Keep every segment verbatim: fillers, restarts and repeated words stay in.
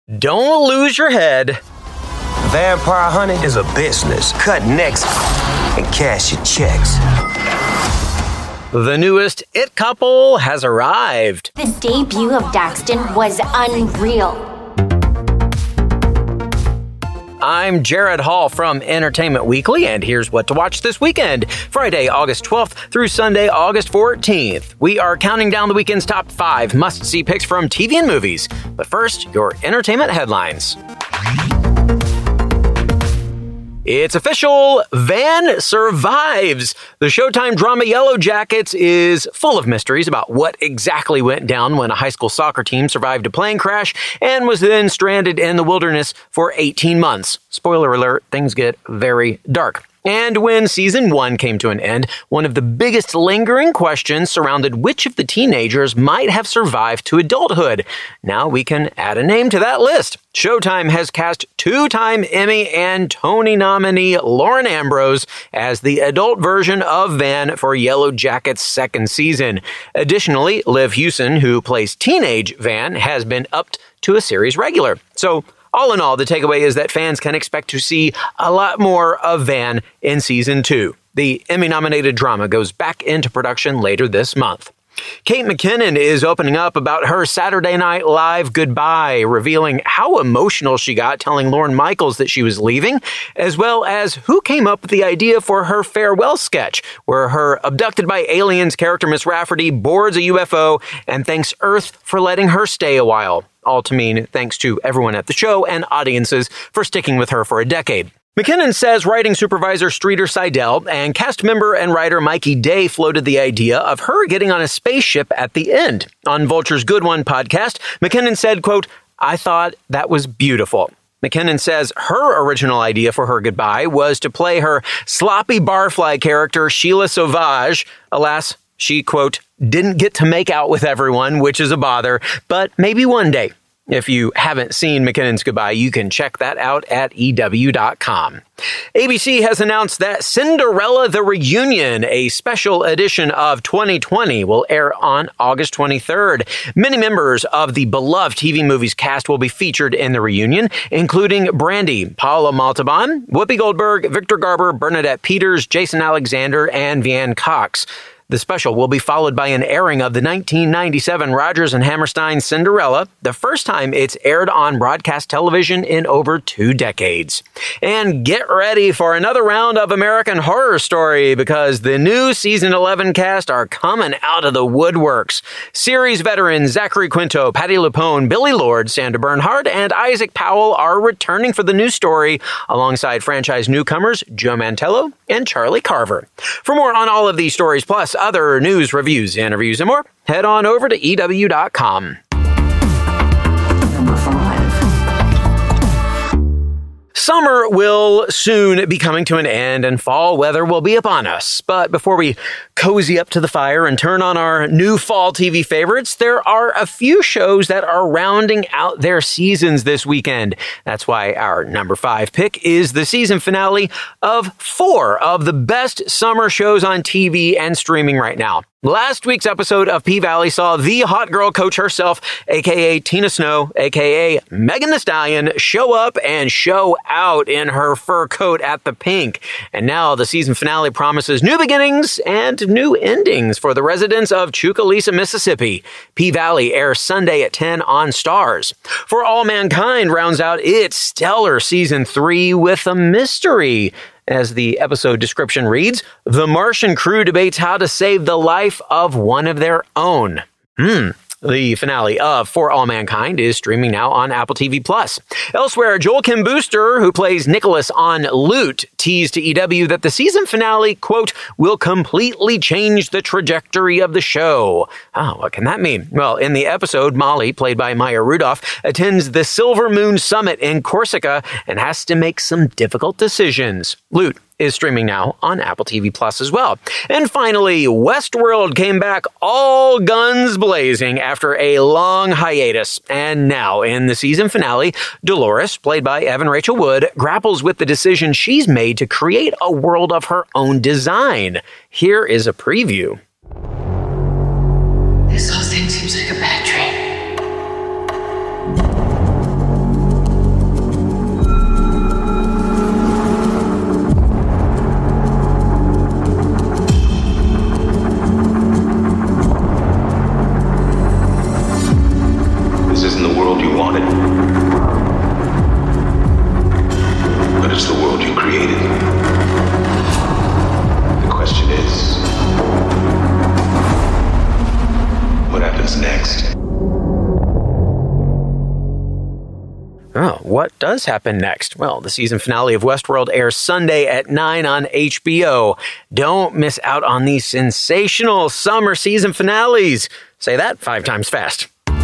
Don't lose your head. Vampire hunting is a business. Cut necks and cash your checks. The newest It couple has arrived. This debut of Daxton was unreal. I'm Jared Hall from Entertainment Weekly, and here's what to watch this weekend, Friday, August twelfth through Sunday, August fourteenth. We are counting down the weekend's top five must-see picks from T V and movies. But first, your entertainment headlines. It's official, Van survives. The Showtime drama Yellow Jackets is full of mysteries about what exactly went down when a high school soccer team survived a plane crash and was then stranded in the wilderness for eighteen months. Spoiler alert, things get very dark. And when season one came to an end, one of the biggest lingering questions surrounded which of the teenagers might have survived to adulthood. Now we can add a name to that list. Showtime has cast two-time Emmy and Tony nominee Lauren Ambrose as the adult version of Van for Yellow Jackets' second season. Additionally, Liv Hewson, who plays teenage Van, has been upped to a series regular. So, all in all, the takeaway is that fans can expect to see a lot more of Van in season two. The Emmy-nominated drama goes back into production later this month. Kate McKinnon is opening up about her Saturday Night Live goodbye, revealing how emotional she got telling Lorne Michaels that she was leaving, as well as who came up with the idea for her farewell sketch, where her abducted by aliens character Miss Rafferty boards a U F O and thanks Earth for letting her stay a while. All to mean thanks to everyone at the show and audiences for sticking with her for a decade. McKinnon says writing supervisor Streeter Seidel and cast member and writer Mikey Day floated the idea of her getting on a spaceship at the end. On Vulture's Good One podcast, McKinnon said, quote, "I thought that was beautiful." McKinnon says her original idea for her goodbye was to play her sloppy barfly character Sheila Sauvage. Alas, she, quote, "didn't get to make out with everyone, which is a bother, but maybe one day." If you haven't seen McKinnon's Goodbye, you can check that out at E W dot com. A B C has announced that Cinderella the Reunion, a special edition of twenty twenty, will air on August twenty-third. Many members of the beloved T V movies cast will be featured in the reunion, including Brandy, Paula Montalban, Whoopi Goldberg, Victor Garber, Bernadette Peters, Jason Alexander, and Vianne Cox. The special will be followed by an airing of the nineteen ninety-seven Rodgers and Hammerstein Cinderella, the first time it's aired on broadcast television in over two decades. And get ready for another round of American Horror Story, because the new season eleven cast are coming out of the woodworks. Series veterans Zachary Quinto, Patti LuPone, Billy Lord, Sandra Bernhard, and Isaac Powell are returning for the new story alongside franchise newcomers Joe Mantello and Charlie Carver. For more on all of these stories, plus other news, reviews, interviews, and more, head on over to E W dot com. Number five. Summer will soon be coming to an end and fall weather will be upon us. But before we cozy up to the fire and turn on our new fall T V favorites, there are a few shows that are rounding out their seasons this weekend. That's why our number five pick is the season finale of four of the best summer shows on T V and streaming right now. Last week's episode of P-Valley saw the hot girl coach herself, aka Tina Snow, aka Megan Thee Stallion, show up and show out in her fur coat at the Pink. And now the season finale promises new beginnings and new endings for the residents of Chucalissa, Mississippi. P-Valley airs Sunday at ten on Starz. For All Mankind rounds out its stellar season three with a mystery. As the episode description reads, the Martian crew debates how to save the life of one of their own. Hmm. The finale of For All Mankind is streaming now on Apple T V plus. Elsewhere, Joel Kim Booster, who plays Nicholas on Loot, teased to E W that the season finale, quote, will completely change the trajectory of the show. Oh, what can that mean? Well, in the episode, Molly, played by Maya Rudolph, attends the Silver Moon Summit in Corsica and has to make some difficult decisions. Loot is streaming now on Apple T V plus as well. And finally, Westworld came back all guns blazing after a long hiatus. And now, in the season finale, Dolores, played by Evan Rachel Wood, grapples with the decision she's made to create a world of her own design. Here is a preview. This whole thing seems like a bad dream. But it's the world you created. The question is, what happens next? Oh, what does happen next? Well, the season finale of Westworld airs Sunday at nine on H B O. Don't miss out on these sensational summer season finales. Say that five times fast.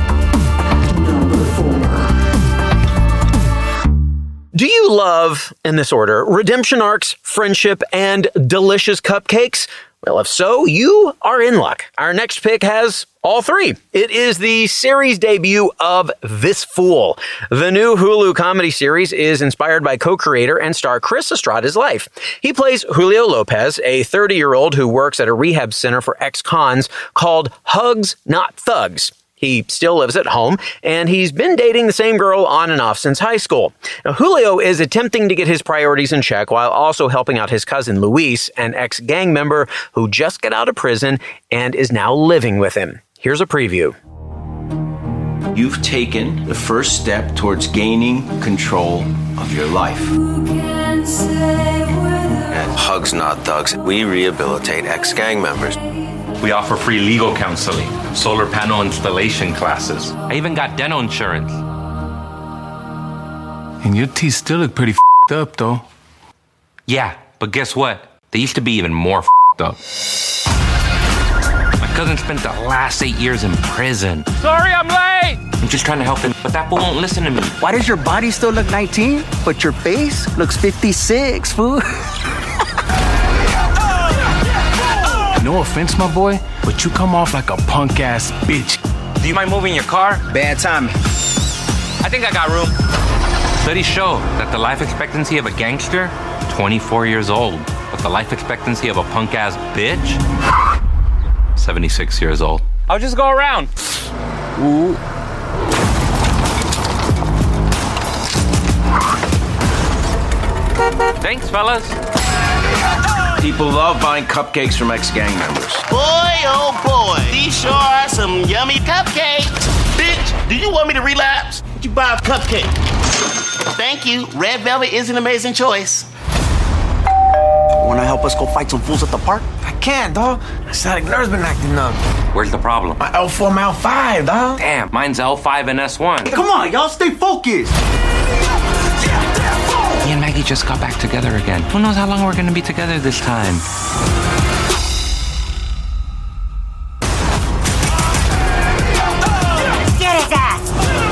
Do you love, in this order, redemption arcs, friendship, and delicious cupcakes? Well, if so, you are in luck. Our next pick has all three. It is the series debut of This Fool. The new Hulu comedy series is inspired by co-creator and star Chris Estrada's life. He plays Julio Lopez, a thirty-year-old who works at a rehab center for ex-cons called Hugs Not Thugs. He still lives at home, and he's been dating the same girl on and off since high school. Now, Julio is attempting to get his priorities in check while also helping out his cousin Luis, an ex-gang member who just got out of prison and is now living with him. Here's a preview. You've taken the first step towards gaining control of your life. At Hugs Not Thugs, we rehabilitate ex-gang members. We offer free legal counseling, solar panel installation classes. I even got dental insurance. And your teeth still look pretty f***ed up, though. Yeah, but guess what? They used to be even more f***ed up. My cousin spent the last eight years in prison. Sorry, I'm late! I'm just trying to help him, but that fool won't listen to me. Why does your body still look nineteen, but your face looks fifty-six, fool? No offense, my boy, but you come off like a punk-ass bitch. Do you mind moving your car? Bad timing. I think I got room. Studies show that the life expectancy of a gangster, twenty-four years old. But the life expectancy of a punk-ass bitch, seventy-six years old. I'll just go around. Ooh. Thanks, fellas. People love buying cupcakes from ex-gang members. Boy, oh boy, these sure are some yummy cupcakes. Bitch, do you want me to relapse? Would you buy a cupcake? Thank you. Red velvet is an amazing choice. Wanna help us go fight some fools at the park? I can't, dog. My sciatic nerve's been acting up. Where's the problem? My L four, my L five, dog. Damn, mine's L five and S one. Come on, y'all, stay focused. Me and Maggie just got back together again. Who knows how long we're gonna be together this time? Get his ass!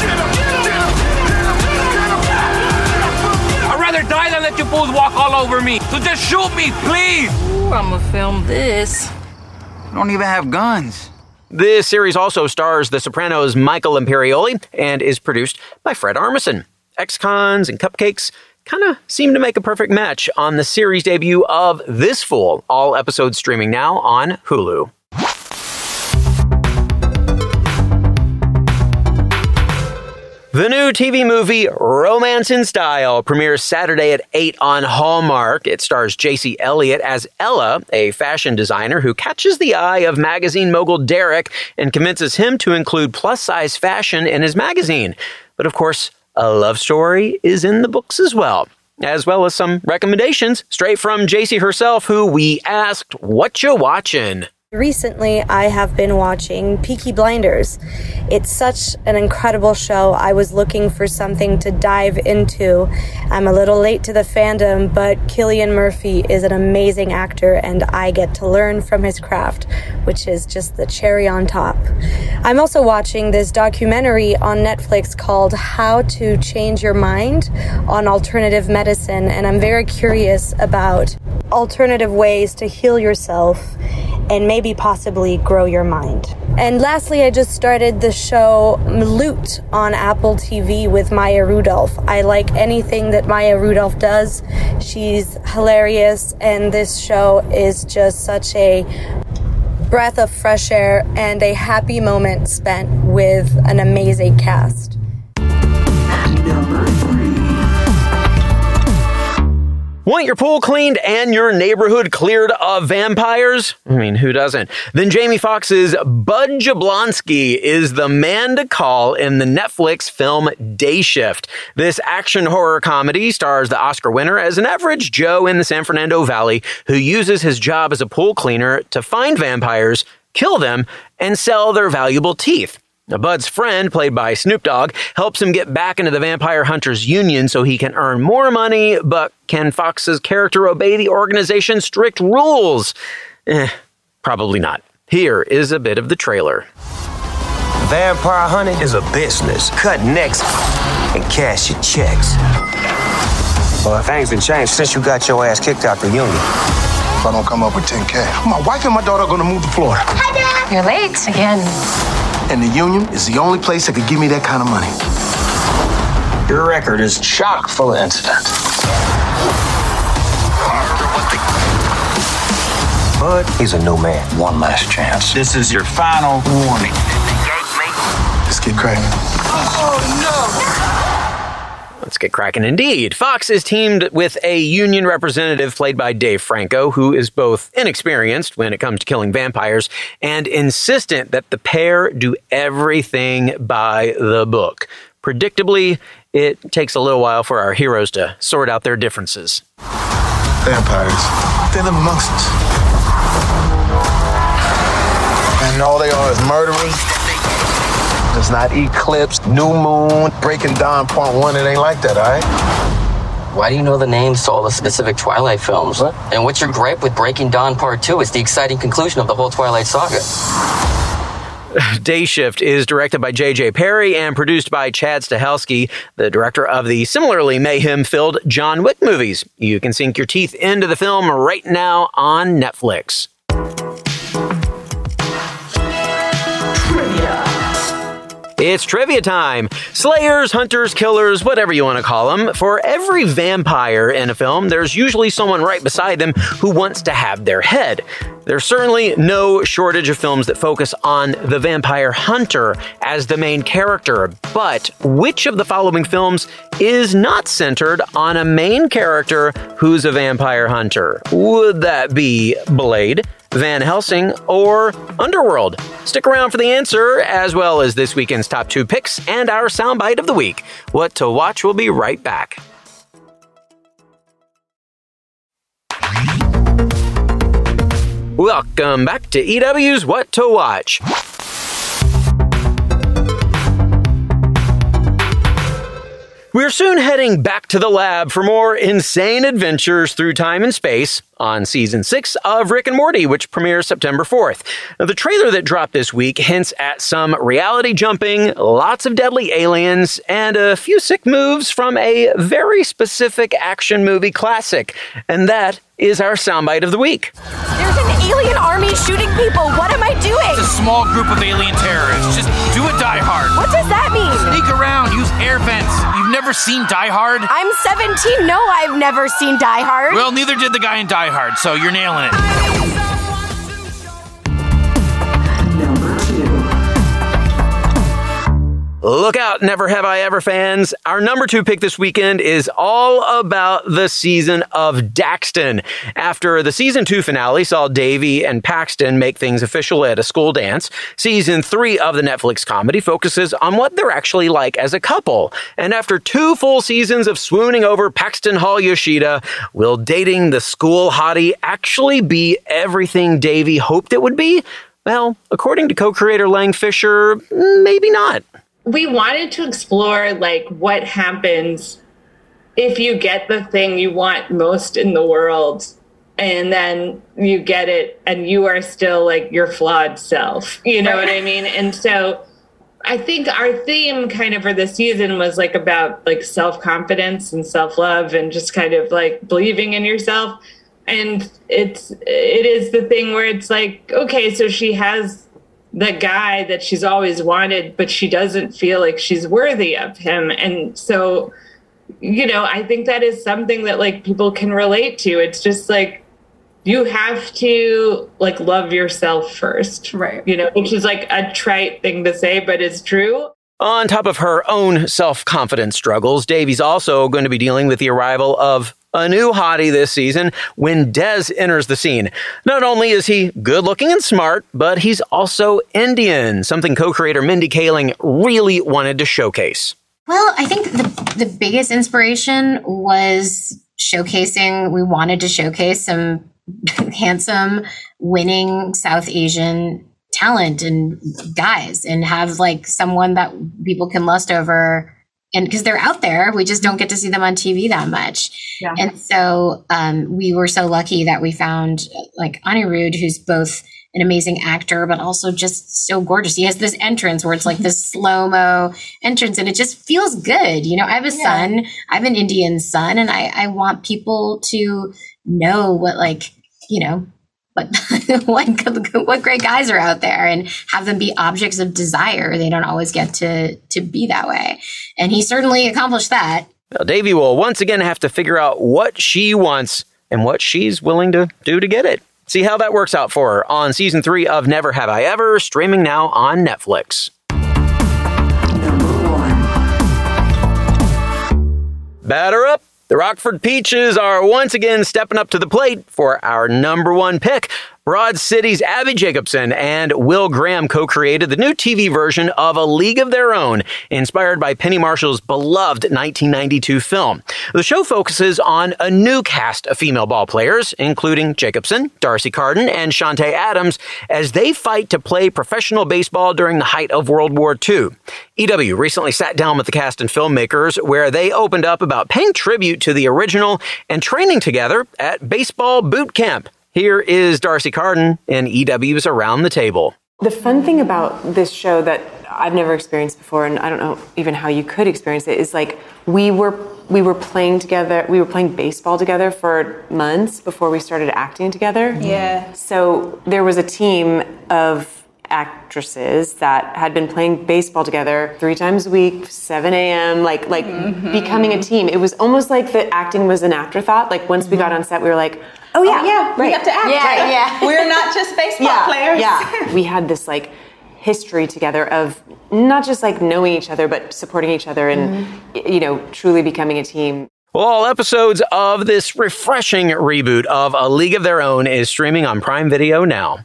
I'd rather die than let you fools walk all over me. So just shoot me, please. Ooh, I'm gonna film this. We don't even have guns. This series also stars The Sopranos' Michael Imperioli and is produced by Fred Armisen. Ex-cons and cupcakes kind of seem to make a perfect match on the series debut of This Fool. All episodes streaming now on Hulu. The new T V movie Romance in Style premieres Saturday at eight on Hallmark. It stars J C Elliott as Ella, a fashion designer who catches the eye of magazine mogul Derek and convinces him to include plus-size fashion in his magazine. But of course, a love story is in the books as well, as well as some recommendations straight from J C herself, who we asked, "What you watching?" Recently, I have been watching Peaky Blinders. It's such an incredible show. I was looking for something to dive into. I'm a little late to the fandom, but Cillian Murphy is an amazing actor, and I get to learn from his craft, which is just the cherry on top. I'm also watching this documentary on Netflix called How to Change Your Mind on alternative medicine, and I'm very curious about alternative ways to heal yourself and maybe possibly grow your mind. And lastly, I just started the show Loot on Apple T V with Maya Rudolph. I like anything that Maya Rudolph does. She's hilarious, and this show is just such a breath of fresh air and a happy moment spent with an amazing cast. Number three. Want your pool cleaned and your neighborhood cleared of vampires? I mean, who doesn't? Then Jamie Foxx's Bud Jablonski is the man to call in the Netflix film Day Shift. This action horror comedy stars the Oscar winner as an average Joe in the San Fernando Valley who uses his job as a pool cleaner to find vampires, kill them, and sell their valuable teeth. Now, Bud's friend, played by Snoop Dogg, helps him get back into the Vampire Hunters Union so he can earn more money, but can Fox's character obey the organization's strict rules? Eh, probably not. Here is a bit of the trailer. Vampire hunting is a business. Cut necks and cash your checks. Well, things have changed since you got your ass kicked out the union. If I don't come up with ten K, my wife and my daughter are gonna move to Florida. Hi, Dad. You're late again. And the union is the only place that could give me that kind of money. Your record is chock full of incidents. Bud, he's a new man. One last chance. This is your final warning. Let's get cracking. Oh, no! Let's get cracking indeed. Fox is teamed with a union representative played by Dave Franco, who is both inexperienced when it comes to killing vampires and insistent that the pair do everything by the book. Predictably, it takes a little while for our heroes to sort out their differences. Vampires, they live amongst us. And all they are is murderers. It's not Eclipse, New Moon, Breaking Dawn Part One. It ain't like that, all right? Why do you know the names to all the specific Twilight films? What? And what's your gripe with Breaking Dawn Part Two? It's the exciting conclusion of the whole Twilight saga. Day Shift is directed by J J Perry and produced by Chad Stahelski, the director of the similarly mayhem-filled John Wick movies. You can sink your teeth into the film right now on Netflix. It's trivia time. Slayers, hunters, killers, whatever you want to call them. For every vampire in a film, there's usually someone right beside them who wants to have their head. There's certainly no shortage of films that focus on the vampire hunter as the main character. But which of the following films is not centered on a main character who's a vampire hunter? Would that be Blade, Van Helsing, or Underworld? Stick around for the answer, as well as this weekend's top two picks and our soundbite of the week. What to Watch will be right back. Welcome back to E W's What to Watch. We're soon heading back to the lab for more insane adventures through time and space on season six of Rick and Morty, which premieres September fourth. Now, the trailer that dropped this week hints at some reality jumping, lots of deadly aliens, and a few sick moves from a very specific action movie classic. And that is our soundbite of the week. There's an alien army shooting people. What am I doing? It's a small group of alien terrorists. Just do a Die Hard. What does that mean? Sneak around, use air vents. You've never seen Die Hard? I'm seventeen. No, I've never seen Die Hard. Well, neither did the guy in Die Hard, so you're nailing it. Look out, Never Have I Ever fans. Our number two pick this weekend is all about the season of Daxton. After the season two finale saw Davy and Paxton make things official at a school dance, season three of the Netflix comedy focuses on what they're actually like as a couple. And after two full seasons of swooning over Paxton Hall Yoshida, will dating the school hottie actually be everything Davy hoped it would be? Well, according to co-creator Lang Fisher, maybe not. We wanted to explore, like, what happens if you get the thing you want most in the world, and then you get it, and you are still, like, your flawed self. You know what I mean? And so I think our theme kind of for the season was, like, about, like, self-confidence and self-love and just kind of, like, believing in yourself. And it's it is the thing where it's like, okay, so she has the guy that she's always wanted, but she doesn't feel like she's worthy of him. And so, you know, I think that is something that, like, people can relate to. It's just like, you have to, like, love yourself first. Right. You know, which is like a trite thing to say, but it's true. On top of her own self-confidence struggles, Davy's also going to be dealing with the arrival of a new hottie this season when Dez enters the scene. Not only is he good looking and smart, but he's also Indian, something co-creator Mindy Kaling really wanted to showcase. Well, I think the the biggest inspiration was showcasing, we wanted to showcase some handsome, winning South Asian talent and guys and have like someone that people can lust over. And because they're out there, we just don't get to see them on T V that much. Yeah. And so um, we were so lucky that we found like Anirudh, who's both an amazing actor, but also just so gorgeous. He has this entrance where it's like this slow-mo entrance and it just feels good. You know, I have a yeah. son, I have an Indian son, and I, I want people to know what like, you know, what, what, what great guys are out there and have them be objects of desire. They don't always get to, to be that way. And he certainly accomplished that. Well, Davy will once again have to figure out what she wants and what she's willing to do to get it. See how that works out for her on season three of Never Have I Ever, streaming now on Netflix. Batter up. The Rockford Peaches are once again stepping up to the plate for our number one pick. Broad City's Abby Jacobson and Will Graham co-created the new T V version of A League of Their Own, inspired by Penny Marshall's beloved nineteen ninety-two film. The show focuses on a new cast of female ball players, including Jacobson, Darcy Carden, and Shantae Adams, as they fight to play professional baseball during the height of World War Two. E W recently sat down with the cast and filmmakers, where they opened up about paying tribute to the original and training together at Baseball Boot Camp. Here is Darcy Carden in E W's Around the Table. The fun thing about this show that I've never experienced before, and I don't know even how you could experience it, is like we were we were playing together, we were playing baseball together for months before we started acting together. Yeah. So there was a team of actresses that had been playing baseball together three times a week, seven a.m., like like mm-hmm. becoming a team. It was almost like the acting was an afterthought. Like once mm-hmm. we got on set, we were like, oh yeah, oh, yeah, right. we have to act. Yeah, right? yeah. We're not just baseball yeah, players. Yeah, we had this like history together of not just like knowing each other, but supporting each other and, mm-hmm. you know, truly becoming a team. Well, all episodes of this refreshing reboot of A League of Their Own is streaming on Prime Video now.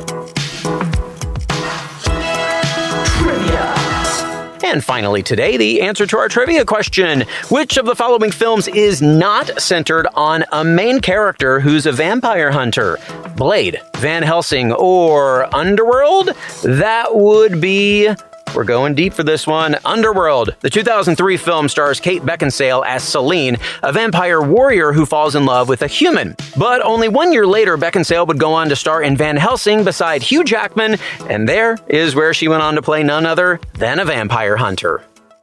And finally today, the answer to our trivia question. Which of the following films is not centered on a main character who's a vampire hunter? Blade, Van Helsing, or Underworld? That would be... We're going deep for this one. Underworld. The two thousand three film stars Kate Beckinsale as Celine, a vampire warrior who falls in love with a human. But only one year later, Beckinsale would go on to star in Van Helsing beside Hugh Jackman, and there is where she went on to play none other than a vampire hunter.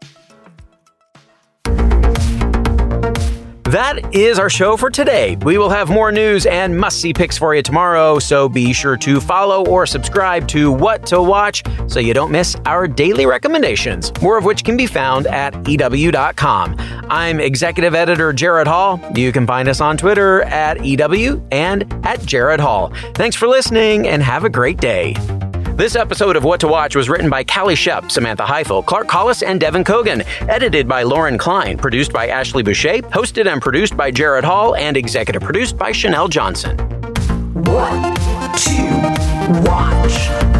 That is our show for today. We will have more news and must-see picks for you tomorrow, so be sure to follow or subscribe to What to Watch so you don't miss our daily recommendations, more of which can be found at E W dot com. I'm Executive Editor Jared Hall. You can find us on Twitter at E W and at Jared Hall. Thanks for listening and have a great day. This episode of What to Watch was written by Callie Shep, Samantha Heifel, Clark Collis, and Devin Kogan. Edited by Lauren Klein. Produced by Ashley Boucher. Hosted and produced by Jared Hall. And executive produced by Chanel Johnson. What to Watch.